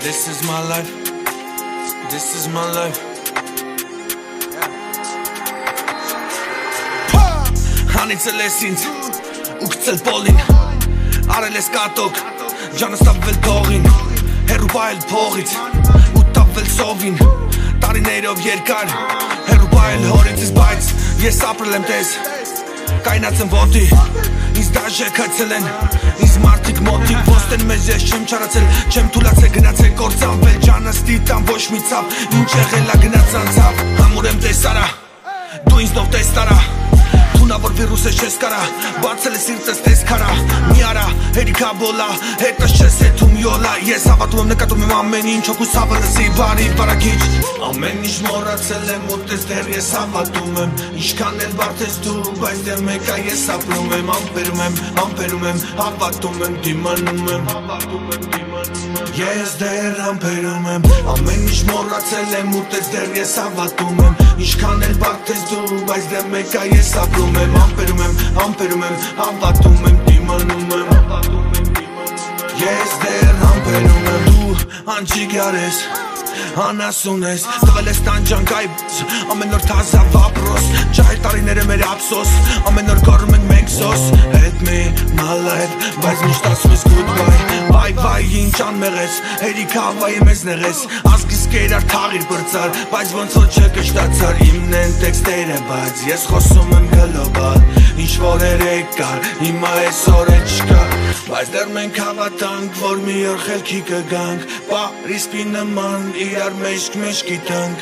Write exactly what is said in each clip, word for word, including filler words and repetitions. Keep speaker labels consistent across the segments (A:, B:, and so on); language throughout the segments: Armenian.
A: This is my life. This is my life. Հանիցել ես ինձ ու գցել պոլին, արել ես կատոկ, ջանս տապվել փողին, հեռու բայել փողից ու տապվել սովին, տարիներով երկար, հեռու բայել հորից ես, բայց ես ապրել եմ տես, կայնած եմ ոտի, ինձ դաժե քցել են, ինձ մարդիկ մոտիկ, ոստեն մեզ ես չեմ չարացել, չեմ թուլացել գնացել կործանվել, ջանս տիտան ոչ մի ցավ, ինչ եղել ա գնաց անցավ, համուր եմ տեսարա, դու ինձ նով տեստարա, Որ վիրուս ես չես կարա, բացել ես սիրտս տես քարա, մի արա, հերիքա բոլա, հետս չես հետում յոլա, ես հավատում եմ նկատում եմ ամեն ինչ, հոգուս հավը լսի բարի բարագիչ, ամեն ինչ մոռացել եմ ու տես դեռ ես հավատում եմ, ինչքան էլ բարդ ես դու, բայց դեռ մեկ ա ես ապրում եմ, ամպերում եմ, ամպերում եմ, հավատում եմ, դիմանում եմ, հավատում եմ, դիմանում եմ, ես դեռ ամպերում եմ, ամեն ինչ մոռացել եմ ու տես դեռ ես հավատում եմ, ինչքան էլ բարդ ես դու, բայց դեռ մեկ ա ես ապրում եմ, ամպերում եմ, ամպերում եմ, հավատում եմ, դիմանում եմ, ես դեռ ամպերում եմ, դու անջիգար ես, անասուն ես, տվել ես տանջանք այբս, ամեն օր թազա վապրոս, ջահել տարիները մեր ապսոս, ամեն օր կորում ենք մենք սոս, հետ մի մալայվ, բայց միշտ ասում ես goodbye, վայ վայ ինչ անմեղես, հերիք հավայի մեզ նեղես, ազգիս կերար թաղիր բրծար, բայց ոնց որ չկշտացար, իմն են տեքստերը, բայց ես խոսում եմ գլոբալ, ինչ որ երեկ կար, հիմա այսօր է չկա, բայց դեռ մենք հավատանք, որ մի օր խելքի կգանք, Պարիսպի նման իրար մեջք-մեջք գիտանք,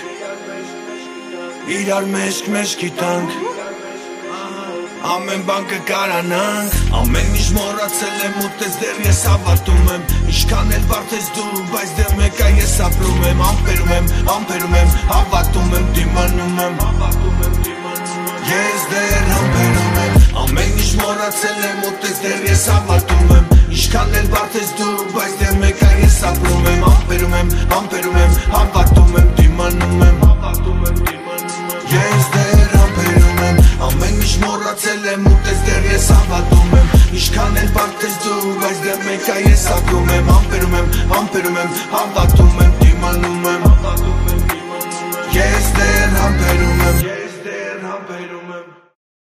A: իրար մեջք-մեջք գիտանք, ամեն բան կկարանանք, ամեն ինչ մոռացել եմ ու տես դեռ ես հավատում եմ, ինչքան էլ բարդ ես դու, բայց դեռ մեկ ա ես ապրում եմ, ամպերում եմ, ամպերում եմ, հավատում եմ, դիմանում եմ, ես դեռ ամպերում եմ, ամեն ինչ մոռացել եմ ու տես դեռ ես հավատում եմ, ինչքան էլ բարդ ես դու, բայց դեռ մեկ ա ես ապրում եմ, ամպերում եմ, ամպերում եմ, հավատում եմ, դիմանում եմ, ես դեռ ամպերում եմ, ամեն ինչ մոռացել եմ ու տես դեռ ես հավատում եմ, ինչքան էլ բարդ ես դու, բայց դեռ մեկ ա ես ապրում եմ, ամպերում եմ, ամպերում եմ, հավատում եմ